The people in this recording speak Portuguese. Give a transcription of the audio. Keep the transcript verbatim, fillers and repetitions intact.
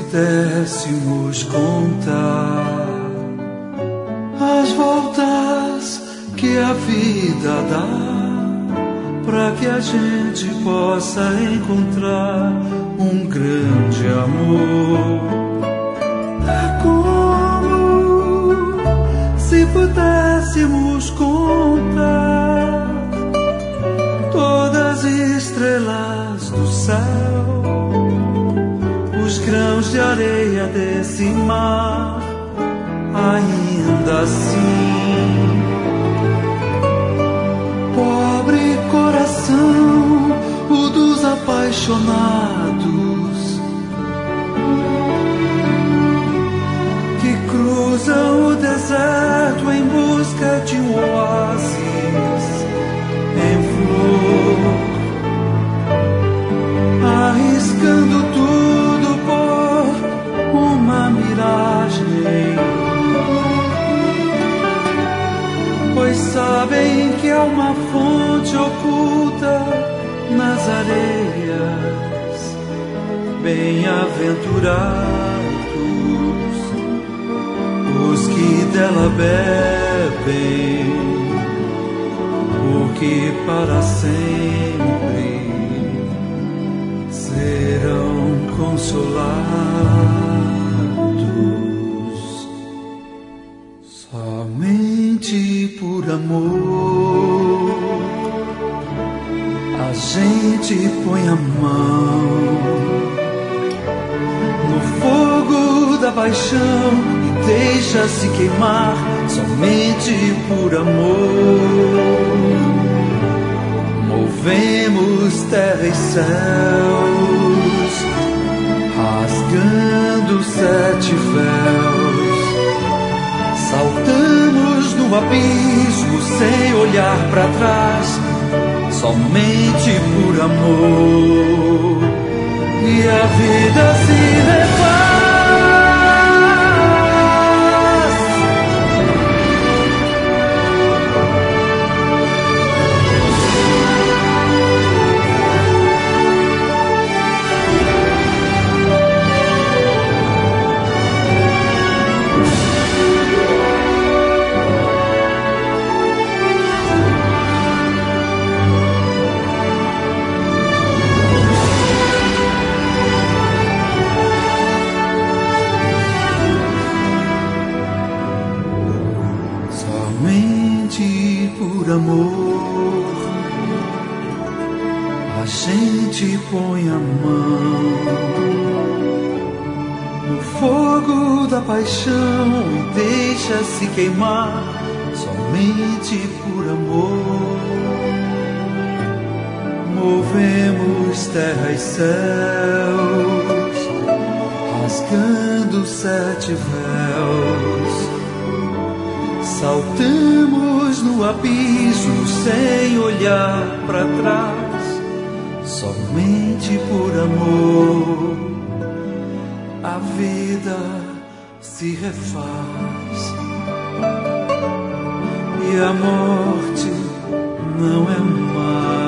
pudéssemos contar as voltas que a vida dá, para que a gente possa encontrar um grande amor. É como se pudéssemos contar todas as estrelas do céu, os grãos de areia desse mar. Ainda assim, pobre coração, o dos apaixonados, que cruzam o deserto em busca de um oásis em flor, arriscando tudo por uma miragem, pois sabem que há uma fonte oculta nas areias. Bem-aventurados os que dela bebem, porque para sempre serão consolados. Somente por amor a gente põe a mão no fogo da paixão e deixa-se queimar. Somente por amor movemos terra e céus, rasgando sete véus, saltamos no abismo sem olhar para trás. Somente por amor, e a vida se refaz. Somente por amor a gente põe a mão no fogo da paixão e deixa-se queimar. Somente por amor movemos terra e céus, rasgando sete véus, saltamos no abismo sem olhar para trás. Somente por amor a vida se refaz, e a morte não é mais.